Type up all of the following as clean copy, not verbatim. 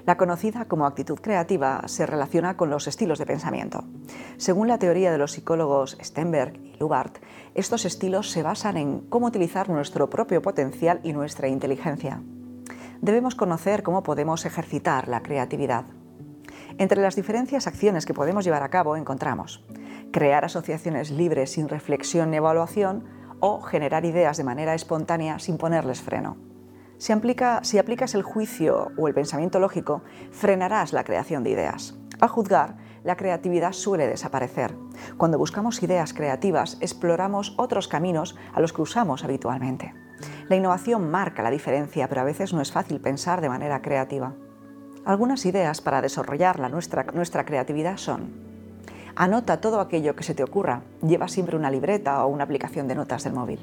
La conocida como actitud creativa se relaciona con los estilos de pensamiento. Según la teoría de los psicólogos Stenberg y Lubart, estos estilos se basan en cómo utilizar nuestro propio potencial y nuestra inteligencia. Debemos conocer cómo podemos ejercitar la creatividad. Entre las diferentes acciones que podemos llevar a cabo encontramos crear asociaciones libres sin reflexión ni evaluación o generar ideas de manera espontánea sin ponerles freno. Si aplicas el juicio o el pensamiento lógico, frenarás la creación de ideas. Al juzgar, la creatividad suele desaparecer. Cuando buscamos ideas creativas, exploramos otros caminos a los que usamos habitualmente. La innovación marca la diferencia, pero a veces no es fácil pensar de manera creativa. Algunas ideas para desarrollar nuestra creatividad son: anota todo aquello que se te ocurra, lleva siempre una libreta o una aplicación de notas del móvil.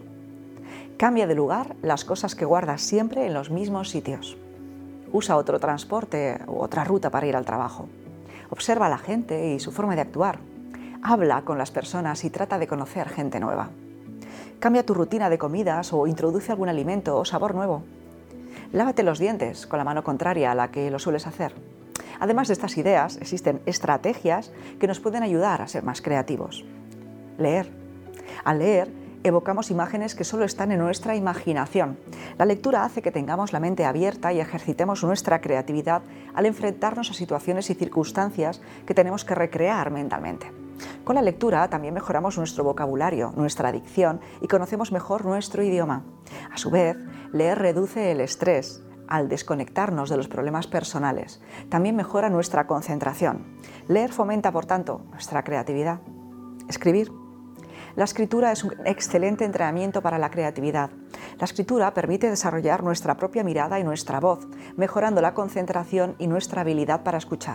Cambia de lugar las cosas que guardas siempre en los mismos sitios. Usa otro transporte u otra ruta para ir al trabajo. Observa a la gente y su forma de actuar. Habla con las personas y trata de conocer gente nueva. Cambia tu rutina de comidas o introduce algún alimento o sabor nuevo. Lávate los dientes con la mano contraria a la que lo sueles hacer. Además de estas ideas, existen estrategias que nos pueden ayudar a ser más creativos. Leer. Al leer, evocamos imágenes que solo están en nuestra imaginación. La lectura hace que tengamos la mente abierta y ejercitemos nuestra creatividad al enfrentarnos a situaciones y circunstancias que tenemos que recrear mentalmente. Con la lectura también mejoramos nuestro vocabulario, nuestra dicción y conocemos mejor nuestro idioma. A su vez, leer reduce el estrés al desconectarnos de los problemas personales. También mejora nuestra concentración. Leer fomenta, por tanto, nuestra creatividad. Escribir. La escritura es un excelente entrenamiento para la creatividad. La escritura permite desarrollar nuestra propia mirada y nuestra voz, mejorando la concentración y nuestra habilidad para escuchar.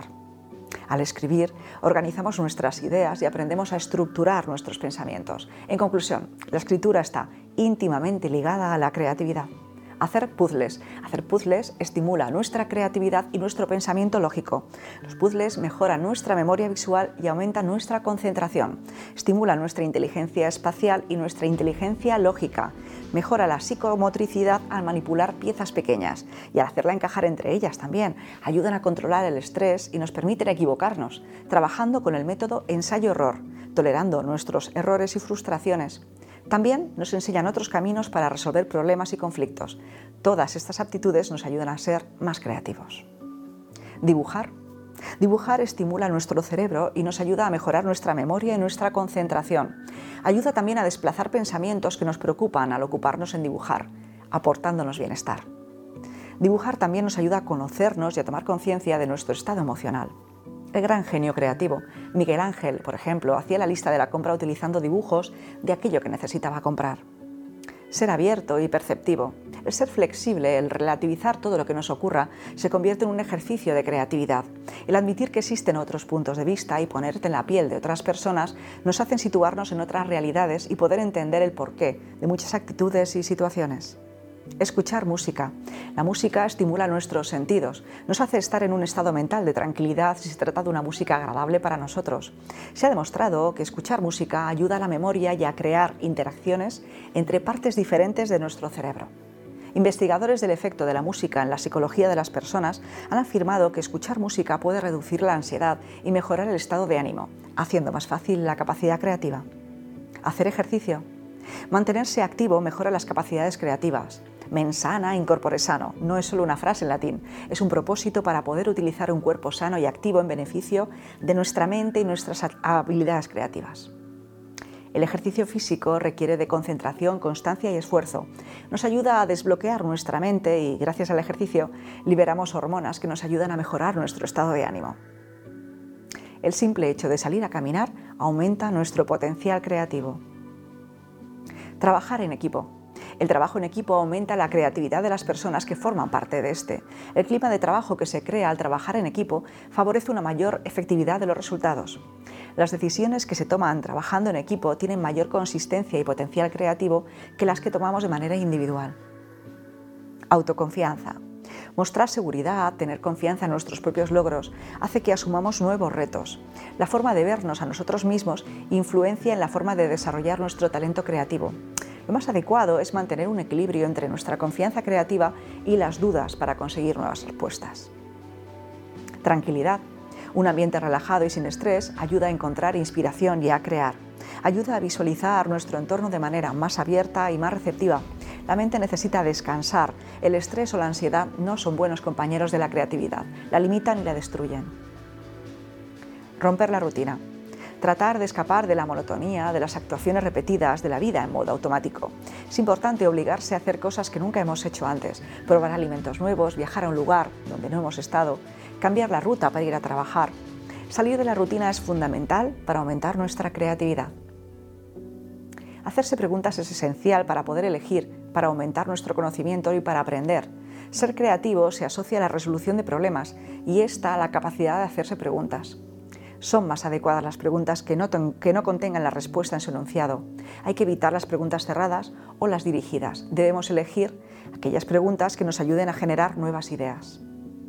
Al escribir, organizamos nuestras ideas y aprendemos a estructurar nuestros pensamientos. En conclusión, la escritura está íntimamente ligada a la creatividad. Hacer puzzles. Hacer puzzles estimula nuestra creatividad y nuestro pensamiento lógico. Los puzzles mejoran nuestra memoria visual y aumentan nuestra concentración. Estimulan nuestra inteligencia espacial y nuestra inteligencia lógica. Mejora la psicomotricidad al manipular piezas pequeñas y al hacerla encajar entre ellas también. Ayudan a controlar el estrés y nos permiten equivocarnos, trabajando con el método ensayo-error, tolerando nuestros errores y frustraciones. También nos enseñan otros caminos para resolver problemas y conflictos. Todas estas aptitudes nos ayudan a ser más creativos. Dibujar. Dibujar estimula nuestro cerebro y nos ayuda a mejorar nuestra memoria y nuestra concentración. Ayuda también a desplazar pensamientos que nos preocupan al ocuparnos en dibujar, aportándonos bienestar. Dibujar también nos ayuda a conocernos y a tomar conciencia de nuestro estado emocional. El gran genio creativo, Miguel Ángel, por ejemplo, hacía la lista de la compra utilizando dibujos de aquello que necesitaba comprar. Ser abierto y perceptivo. El ser flexible, el relativizar todo lo que nos ocurra, se convierte en un ejercicio de creatividad. El admitir que existen otros puntos de vista y ponerte en la piel de otras personas nos hacen situarnos en otras realidades y poder entender el porqué de muchas actitudes y situaciones. Escuchar música. La música estimula nuestros sentidos, nos hace estar en un estado mental de tranquilidad si se trata de una música agradable para nosotros. Se ha demostrado que escuchar música ayuda a la memoria y a crear interacciones entre partes diferentes de nuestro cerebro. Investigadores del efecto de la música en la psicología de las personas han afirmado que escuchar música puede reducir la ansiedad y mejorar el estado de ánimo, haciendo más fácil la capacidad creativa. Hacer ejercicio. Mantenerse activo mejora las capacidades creativas. Mens sana in corpore sano no es solo una frase en latín, es un propósito para poder utilizar un cuerpo sano y activo en beneficio de nuestra mente y nuestras habilidades creativas. El ejercicio físico requiere de concentración, constancia y esfuerzo. Nos ayuda a desbloquear nuestra mente y, gracias al ejercicio, liberamos hormonas que nos ayudan a mejorar nuestro estado de ánimo. El simple hecho de salir a caminar aumenta nuestro potencial creativo. Trabajar en equipo. El trabajo en equipo aumenta la creatividad de las personas que forman parte de este. El clima de trabajo que se crea al trabajar en equipo favorece una mayor efectividad de los resultados. Las decisiones que se toman trabajando en equipo tienen mayor consistencia y potencial creativo que las que tomamos de manera individual. Autoconfianza. Mostrar seguridad, tener confianza en nuestros propios logros, hace que asumamos nuevos retos. La forma de vernos a nosotros mismos influencia en la forma de desarrollar nuestro talento creativo. Lo más adecuado es mantener un equilibrio entre nuestra confianza creativa y las dudas para conseguir nuevas respuestas. Tranquilidad. Un ambiente relajado y sin estrés ayuda a encontrar inspiración y a crear. Ayuda a visualizar nuestro entorno de manera más abierta y más receptiva. La mente necesita descansar. El estrés o la ansiedad no son buenos compañeros de la creatividad. La limitan y la destruyen. Romper la rutina. Tratar de escapar de la monotonía, de las actuaciones repetidas, de la vida en modo automático. Es importante obligarse a hacer cosas que nunca hemos hecho antes, probar alimentos nuevos, viajar a un lugar donde no hemos estado, cambiar la ruta para ir a trabajar. Salir de la rutina es fundamental para aumentar nuestra creatividad. Hacerse preguntas es esencial para poder elegir, para aumentar nuestro conocimiento y para aprender. Ser creativo se asocia a la resolución de problemas y esta a la capacidad de hacerse preguntas. Son más adecuadas las preguntas que no contengan la respuesta en su enunciado. Hay que evitar las preguntas cerradas o las dirigidas. Debemos elegir aquellas preguntas que nos ayuden a generar nuevas ideas.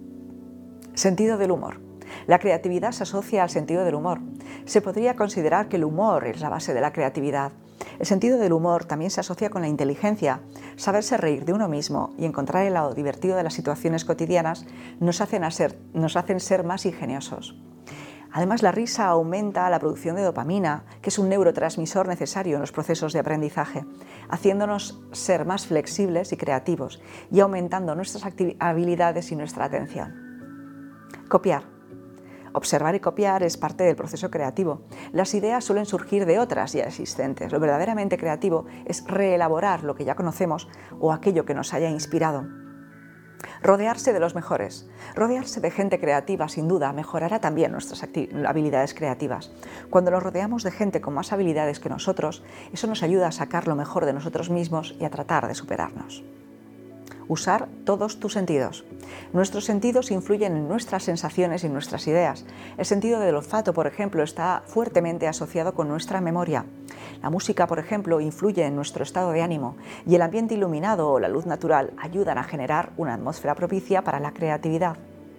Sentido del humor. La creatividad se asocia al sentido del humor. Se podría considerar que el humor es la base de la creatividad. El sentido del humor también se asocia con la inteligencia. Saberse reír de uno mismo y encontrar el lado divertido de las situaciones cotidianas nos hacen ser más ingeniosos. Además, la risa aumenta la producción de dopamina, que es un neurotransmisor necesario en los procesos de aprendizaje, haciéndonos ser más flexibles y creativos y aumentando nuestras habilidades y nuestra atención. Copiar. Observar y copiar es parte del proceso creativo. Las ideas suelen surgir de otras ya existentes. Lo verdaderamente creativo es reelaborar lo que ya conocemos o aquello que nos haya inspirado. Rodearse de los mejores. Rodearse de gente creativa, sin duda, mejorará también nuestras habilidades creativas. Cuando nos rodeamos de gente con más habilidades que nosotros, eso nos ayuda a sacar lo mejor de nosotros mismos y a tratar de superarnos. Usar todos tus sentidos. Nuestros sentidos influyen en nuestras sensaciones y nuestras ideas. El sentido del olfato, por ejemplo, está fuertemente asociado con nuestra memoria. La música, por ejemplo, influye en nuestro estado de ánimo y el ambiente iluminado o la luz natural ayudan a generar una atmósfera propicia para la creatividad.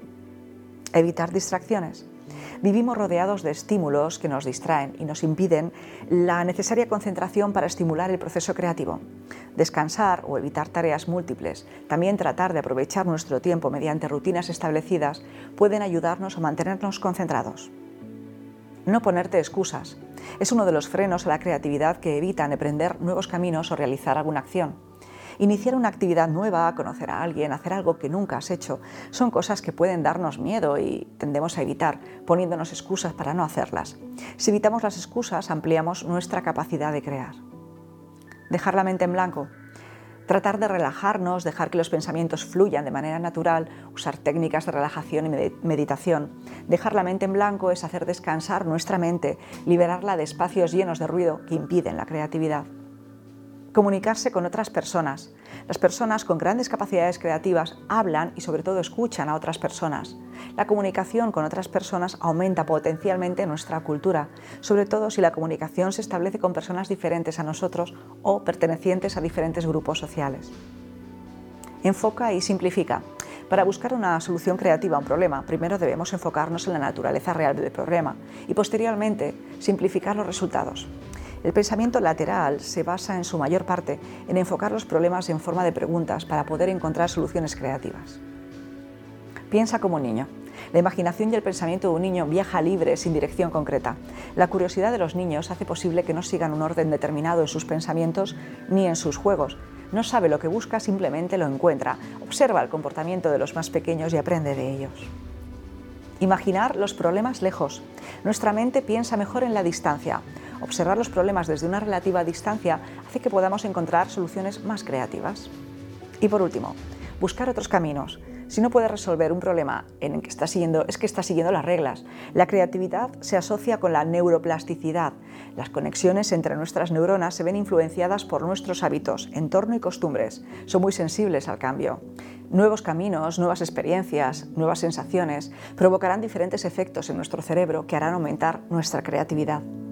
Evitar distracciones. Vivimos rodeados de estímulos que nos distraen y nos impiden la necesaria concentración para estimular el proceso creativo. Descansar o evitar tareas múltiples, también tratar de aprovechar nuestro tiempo mediante rutinas establecidas, pueden ayudarnos a mantenernos concentrados. No ponerte excusas. Es uno de los frenos a la creatividad que evitan emprender nuevos caminos o realizar alguna acción. Iniciar una actividad nueva, conocer a alguien, hacer algo que nunca has hecho, son cosas que pueden darnos miedo y tendemos a evitar, poniéndonos excusas para no hacerlas. Si evitamos las excusas, ampliamos nuestra capacidad de crear. Dejar la mente en blanco. Tratar de relajarnos, dejar que los pensamientos fluyan de manera natural, usar técnicas de relajación y meditación. Dejar la mente en blanco es hacer descansar nuestra mente, liberarla de espacios llenos de ruido que impiden la creatividad. Comunicarse con otras personas. Las personas con grandes capacidades creativas hablan y sobre todo escuchan a otras personas. La comunicación con otras personas aumenta potencialmente nuestra cultura, sobre todo si la comunicación se establece con personas diferentes a nosotros o pertenecientes a diferentes grupos sociales. Enfoca y simplifica. Para buscar una solución creativa a un problema, primero debemos enfocarnos en la naturaleza real del problema y posteriormente simplificar los resultados. El pensamiento lateral se basa en su mayor parte en enfocar los problemas en forma de preguntas para poder encontrar soluciones creativas. Piensa como un niño. La imaginación y el pensamiento de un niño viaja libre, sin dirección concreta. La curiosidad de los niños hace posible que no sigan un orden determinado en sus pensamientos ni en sus juegos. No sabe lo que busca, simplemente lo encuentra. Observa el comportamiento de los más pequeños y aprende de ellos. Imaginar los problemas lejos. Nuestra mente piensa mejor en la distancia. Observar los problemas desde una relativa distancia hace que podamos encontrar soluciones más creativas. Y por último, buscar otros caminos. Si no puedes resolver un problema en el que estás siguiendo las reglas. La creatividad se asocia con la neuroplasticidad. Las conexiones entre nuestras neuronas se ven influenciadas por nuestros hábitos, entorno y costumbres. Son muy sensibles al cambio. Nuevos caminos, nuevas experiencias, nuevas sensaciones provocarán diferentes efectos en nuestro cerebro que harán aumentar nuestra creatividad.